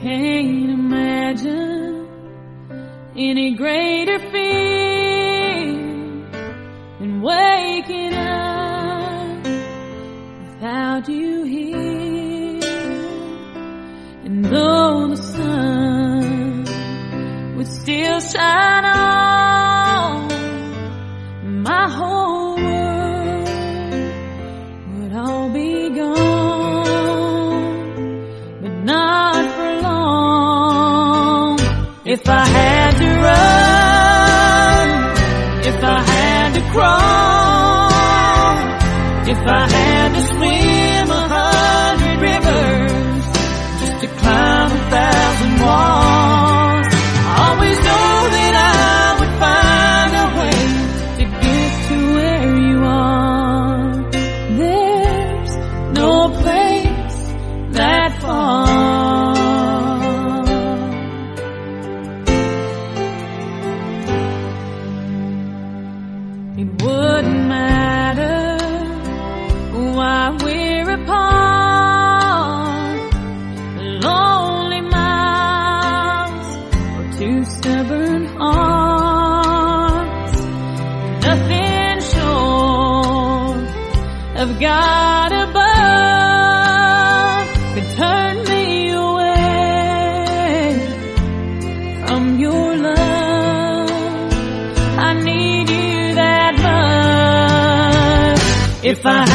can't imagine any greater fear than waking up without you here. And though the sun would still shine on, my whole world would all be gone, but not for long. If I had to run, if I had to crawl, if I had to swim 100 rivers just to climb 1,000 walls, I always know that I would find a way to get to where you are. There's no place that far. It wouldn't matter why we're apart, lonely miles or two stubborn hearts. Nothing short of God above could turn me away from your love. I need you that much. If I